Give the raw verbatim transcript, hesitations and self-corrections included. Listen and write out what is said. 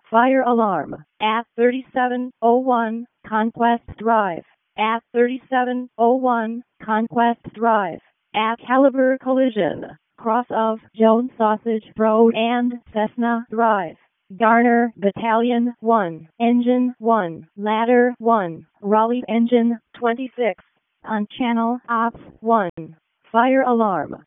Fire alarm at thirty-seven oh one Conquest Drive. At thirty-seven oh one Conquest Drive. At Caliber Collision, cross of Jones Sausage Road and Cessna Drive. Garner Battalion one, Engine one, Ladder one, Raleigh Engine twenty-six, on Channel Ops one. Fire alarm.